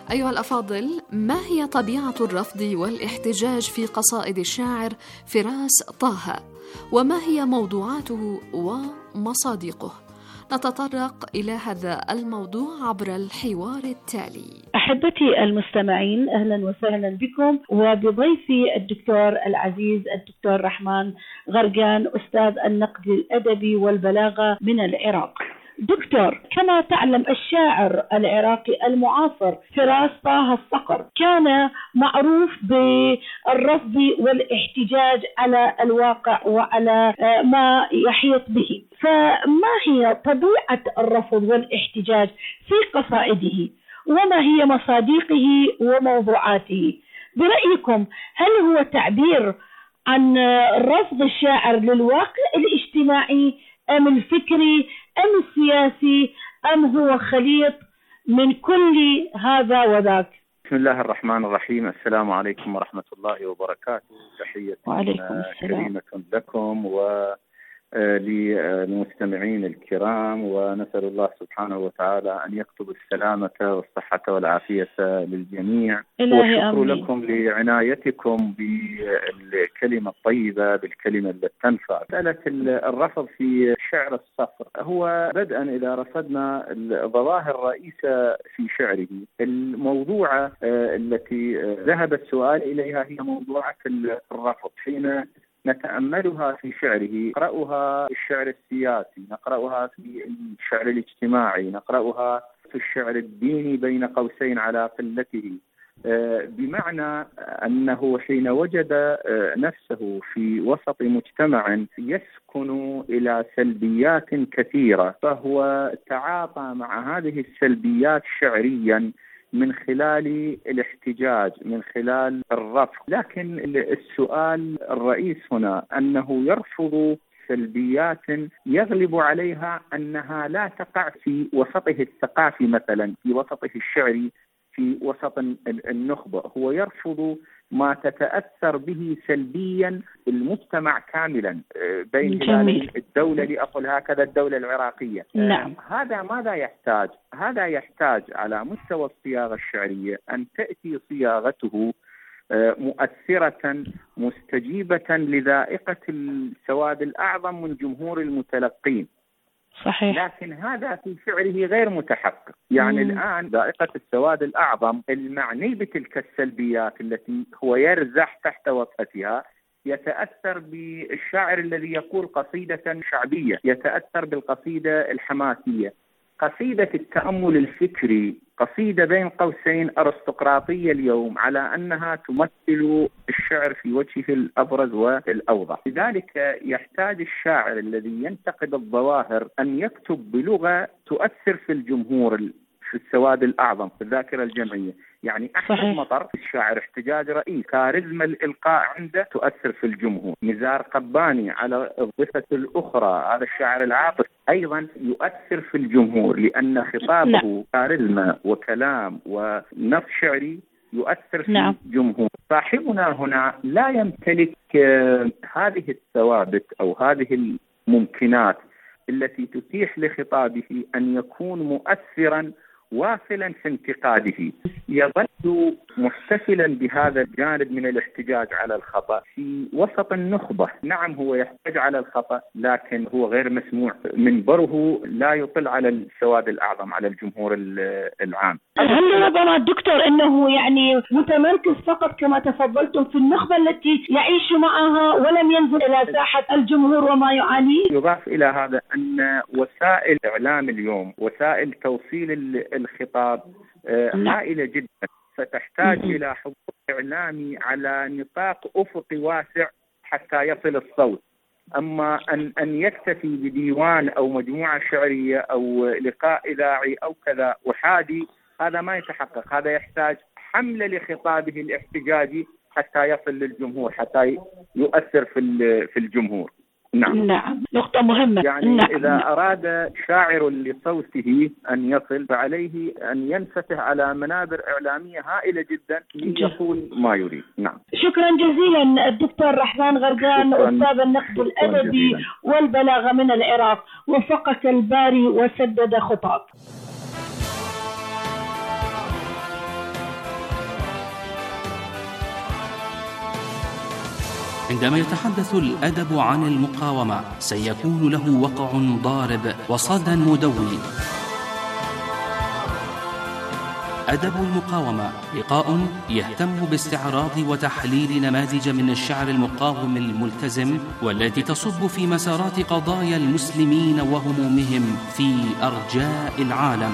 أيها الأفاضل، ما هي طبيعة الرفض والاحتجاج في قصائد الشاعر فراس طه؟ وما هي موضوعاته ومصادقه؟ نتطرق إلى هذا الموضوع عبر الحوار التالي. أحبتي المستمعين، أهلا وسهلا بكم وبضيفي الدكتور العزيز الدكتور رحمن غرقان، أستاذ النقد الأدبي والبلاغة من العراق. دكتور، كما تعلم الشاعر العراقي المعاصر فراس طه الصقر كان معروف بالرفض والاحتجاج على الواقع وعلى ما يحيط به، فما هي طبيعة الرفض والاحتجاج في قصائده؟ وما هي مصادقه وموضوعاته؟ برأيكم هل هو تعبير عن رفض الشاعر للواقع الاجتماعي أم الفكري أم السياسي أم هو خليط من كل هذا وذاك؟ بسم الله الرحمن الرحيم. السلام عليكم ورحمة الله وبركاته. تحية كريمة لكم وللمستمعين الكرام، ونسأل الله سبحانه وتعالى أن يكتب السلامة والصحة والعافية للجميع. وشكر لكم لعنايتكم بالكلمة الطيبة، بالكلمة التي تنفع. مسألة الرفض في شعر الصقر هو بدءا إذا رصدنا الظواهر الرئيسة في شعره. الموضوعة التي ذهب السؤال إليها هي موضوعة الرفض. حين نتأملها في شعره، نقرأها في الشعر السياسي، نقرأها في الشعر الاجتماعي، نقرأها في الشعر الديني بين قوسين على قلته، بمعنى أنه حين وجد نفسه في وسط مجتمع يسكن إلى سلبيات كثيرة، فهو تعاطى مع هذه السلبيات شعريا من خلال الاحتجاج، من خلال الرفض. لكن السؤال الرئيس هنا أنه يرفض سلبيات يغلب عليها أنها لا تقع في وسطه الثقافي، مثلا في وسطه الشعري، في وسط النخبة. هو يرفض ما تتأثر به سلبيا المجتمع كاملا، بين هلالي الدولة، لأقول هكذا الدولة العراقية. نعم. هذا ماذا يحتاج؟ هذا يحتاج على مستوى الصياغة الشعرية أن تأتي صياغته مؤثرة مستجيبة لذائقة السواد الأعظم من جمهور المتلقين. صحيح. لكن هذا في شعره غير متحقق. يعني مم. الآن ذائقة السواد الأعظم المعني بتلك السلبيات التي هو يرزح تحت وطأتها يتأثر بالشاعر الذي يقول قصيدة شعبية، يتأثر بالقصيدة الحماسية، قصيدة التأمل الفكري، قصيدة بين قوسين أرستقراطية اليوم، على أنها تمثل الشعر في وجهه الأبرز والأوضح. لذلك يحتاج الشاعر الذي ينتقد الظواهر أن يكتب بلغة تؤثر في الجمهور، في السواد الأعظم، في الذاكرة الجمعية. يعني أحمد مطر الشاعر احتجاج رئيس، كاريزما الإلقاء عنده تؤثر في الجمهور. نزار قباني على الضفة الأخرى، هذا الشاعر العاطف أيضا يؤثر في الجمهور، لأن خطابه كاريزما وكلام ونص شعري يؤثر في نعم. الجمهور. صاحبنا هنا لا يمتلك هذه الثوابت أو هذه الممكنات التي تتيح لخطابه أن يكون مؤثرا واصلا في انتقاده. يظل محتفلا بهذا الجانب من الاحتجاج على الخطأ في وسط النخبة. نعم هو يحتج على الخطأ، لكن هو غير مسموع، منبره لا يطل على السواد الأعظم، على الجمهور العام. هل ربما دكتور أنه يعني متمركز فقط كما تفضلتم في النخبة التي يعيش معها ولم ينزل إلى ساحة الجمهور وما يعانيه؟ يضاف إلى هذا أن وسائل الإعلام اليوم، وسائل توصيل الخطاب هائلة جدا، فتحتاج إلى حضور إعلامي على نطاق أفقي واسع حتى يصل الصوت. أما أن أن يكتفي بديوان أو مجموعة شعرية أو لقاء إذاعي أو كذا وحادي، هذا ما يتحقق. هذا يحتاج حملة لخطابه الاحتجاجي حتى يصل للجمهور، حتى يؤثر في في الجمهور. نعم. نعم، نقطة مهمة. يعني نعم. إذا أراد شاعر لصوته أن يصل فعليه أن ينفتح على منابر إعلامية هائلة جدا ليقول ما يريد. نعم. شكرا جزيلا الدكتور رحمن غرقان، أستاذ النقد الأدبي والبلاغة من العراق، وفقك الباري وسدد خطاك. عندما يتحدث الأدب عن المقاومة سيكون له وقع ضارب وصدى مدوي. أدب المقاومة لقاء يهتم باستعراض وتحليل نماذج من الشعر المقاوم الملتزم والتي تصب في مسارات قضايا المسلمين وهمومهم في أرجاء العالم.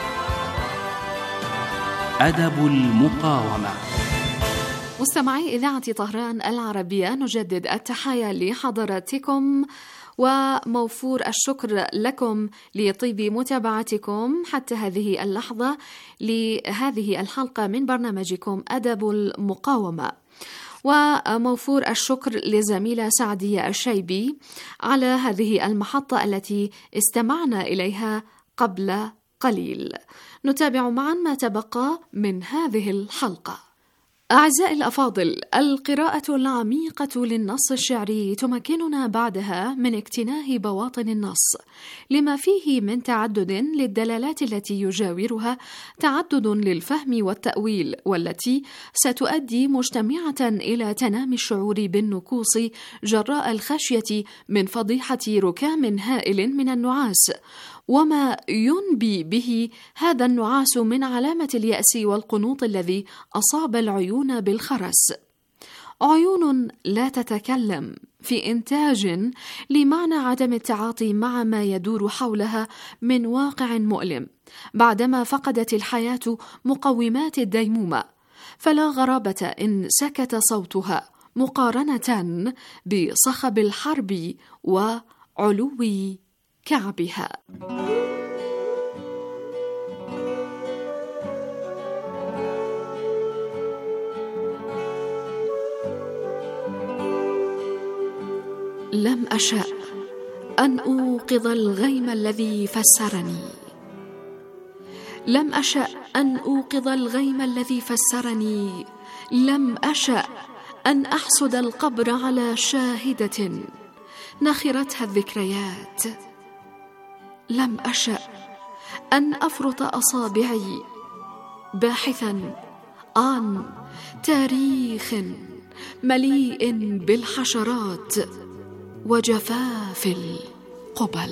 أدب المقاومة. مستمعي إذاعة طهران العربية، نجدد التحايا لحضراتكم وموفور الشكر لكم لطيب متابعتكم حتى هذه اللحظة لهذه الحلقة من برنامجكم أدب المقاومة، وموفور الشكر لزميلة سعدية الشيبي على هذه المحطة التي استمعنا إليها قبل قليل. نتابع معا ما تبقى من هذه الحلقة. أعزائي الأفاضل، القراءة العميقة للنص الشعري تمكننا بعدها من اكتناه بواطن النص لما فيه من تعدد للدلالات التي يجاورها تعدد للفهم والتأويل، والتي ستؤدي مجتمعة إلى تنامي الشعور بالنكوص جراء الخشية من فضيحة ركام هائل من النعاس، وما ينبي به هذا النعاس من علامة اليأس والقنوط الذي أصاب العيون بالخرس. عيون لا تتكلم في إنتاج لمعنى عدم التعاطي مع ما يدور حولها من واقع مؤلم بعدما فقدت الحياة مقومات الديمومة، فلا غرابة إن سكت صوتها مقارنة بصخب الحرب وعلو كعبها. لم أشأ أن أوقظ الغيم الذي فسرني، لم أشأ أن أوقظ الغيم الذي فسرني، لم أشأ أن أحسد القبر على شاهدة نخرتها الذكريات، لم أشأ أن أفرط أصابعي باحثا عن تاريخ مليء بالحشرات وجفاف القبل.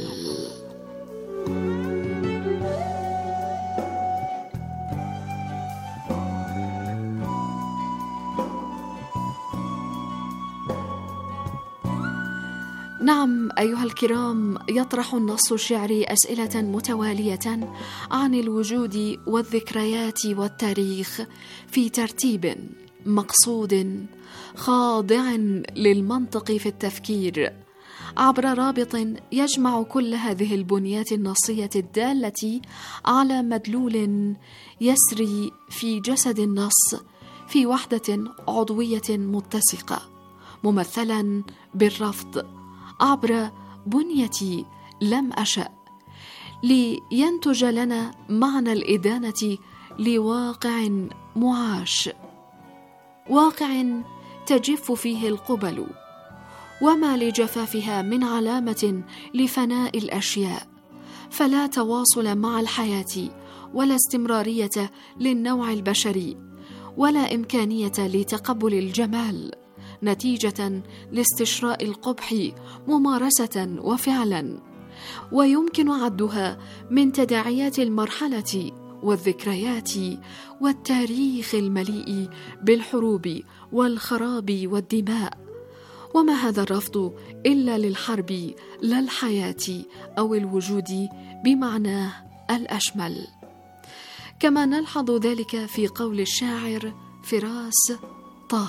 نعم أيها الكرام، يطرح النص الشعري أسئلة متوالية عن الوجود والذكريات والتاريخ في ترتيب مقصود خاضع للمنطق في التفكير عبر رابط يجمع كل هذه البنيات النصية الدالة على مدلول يسري في جسد النص في وحدة عضوية متسقة ممثلا بالرفض عبر بنية لم أشأ، لينتج لنا معنى الإدانة لواقع معاش، واقع تجف فيه القبل، وما لجفافها من علامة لفناء الأشياء، فلا تواصل مع الحياة ولا استمرارية للنوع البشري ولا إمكانية لتقبل الجمال نتيجة لاستشراء القبح ممارسة وفعلا، ويمكن عدها من تداعيات المرحلة والذكريات والتاريخ المليء بالحروب والخراب والدماء. وما هذا الرفض إلا للحرب لا الحياة أو الوجود بمعناه الأشمل، كما نلحظ ذلك في قول الشاعر فراس طه: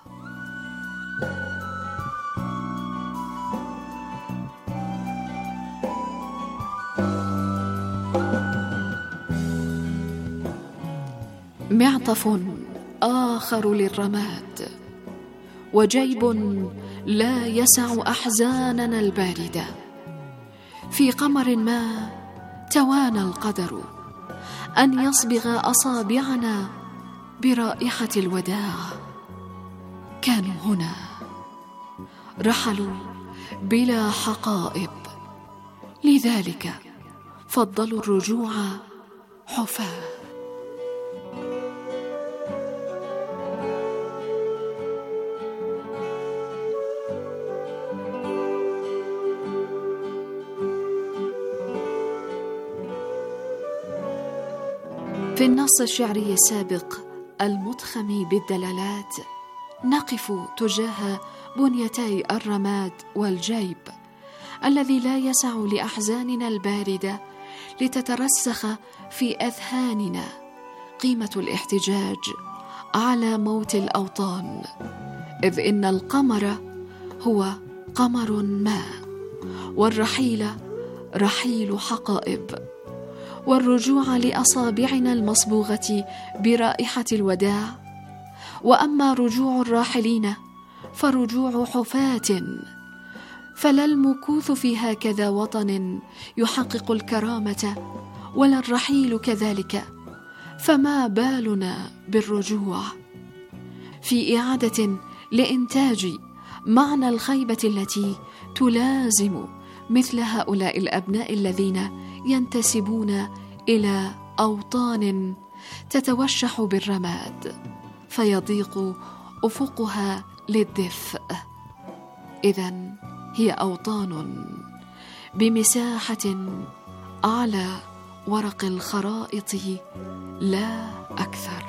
معطف آخر للرماد، وجيب لا يسع أحزاننا الباردة، في قمر ما توانى القدر أن يصبغ أصابعنا برائحة الوداع. كانوا هنا، رحلوا بلا حقائب، لذلك فضلوا الرجوع حفاة. في النص الشعري السابق المتخم بالدلالات نقف تجاه بنيتي الرماد والجيب الذي لا يسع لأحزاننا الباردة لتترسخ في أذهاننا قيمة الاحتجاج على موت الأوطان، إذ إن القمر هو قمر ما، والرحيل رحيل حقائب، والرجوع لأصابعنا المصبوغة برائحة الوداع. وأما رجوع الراحلين فرجوع حفاة، فلا المكوث في هكذا وطن يحقق الكرامة ولا الرحيل كذلك، فما بالنا بالرجوع في إعادة لإنتاج معنى الخيبة التي تلازم مثل هؤلاء الأبناء الذين ينتسبون إلى أوطان تتوشح بالرماد فيضيق أفقها للدفء. إذن هي أوطان بمساحة على ورق الخرائط لا أكثر.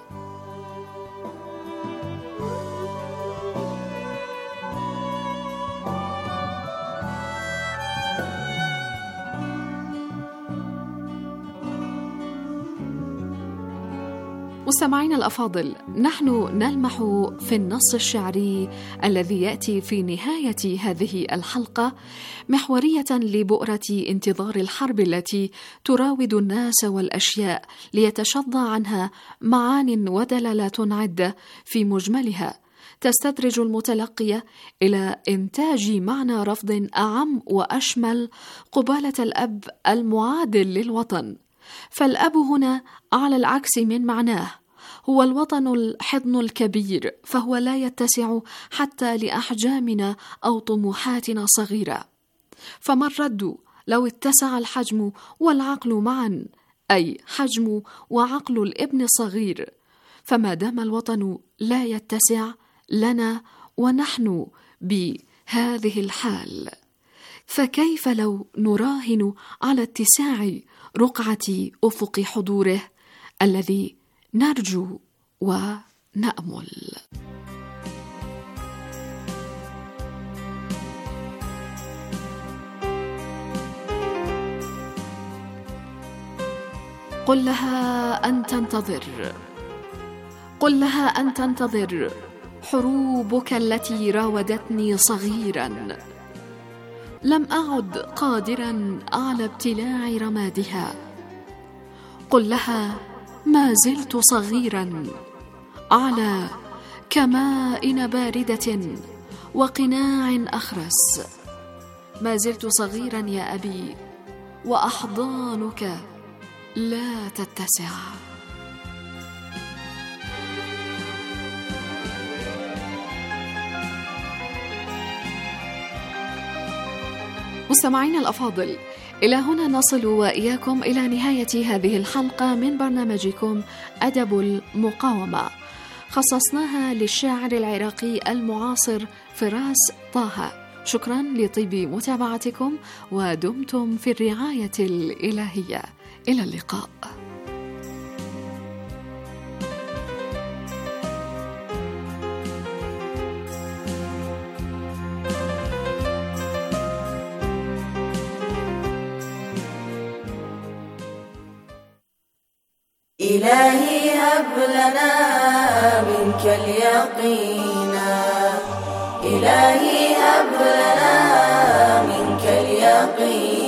مستمعينا الأفاضل، نحن نلمح في النص الشعري الذي يأتي في نهاية هذه الحلقة محورية لبؤرة انتظار الحرب التي تراود الناس والأشياء ليتشظى عنها معان ودلالات عدة في مجملها تستدرج المتلقي إلى إنتاج معنى رفض أعم وأشمل قبالة الأب المعادل للوطن. فالأب هنا على العكس من معناه هو الوطن الحضن الكبير، فهو لا يتسع حتى لأحجامنا أو طموحاتنا صغيرة. فما الرد لو اتسع الحجم والعقل معا، أي حجم وعقل الابن صغير؟ فما دام الوطن لا يتسع لنا ونحن بهذه الحال، فكيف لو نراهن على اتساع رقعة أفق حضوره الذي نرجو ونأمل؟ قل لها أن تنتظر، قل لها أن تنتظر حروبك التي راودتني صغيرا، لم أعد قادرا على ابتلاع رمادها. قل لها ما زلت صغيرا على كمائن باردة وقناع أخرس، ما زلت صغيرا يا أبي وأحضانك لا تتسع. مستمعينا الأفاضل، إلى هنا نصل وإياكم إلى نهاية هذه الحلقة من برنامجكم أدب المقاومة، خصصناها للشاعر العراقي المعاصر فراس طه. شكرا لطيب متابعتكم، ودمتم في الرعاية الإلهية. إلى اللقاء. إلهي هب لنا منك اليقين، إلهي هب لنا منك اليقين.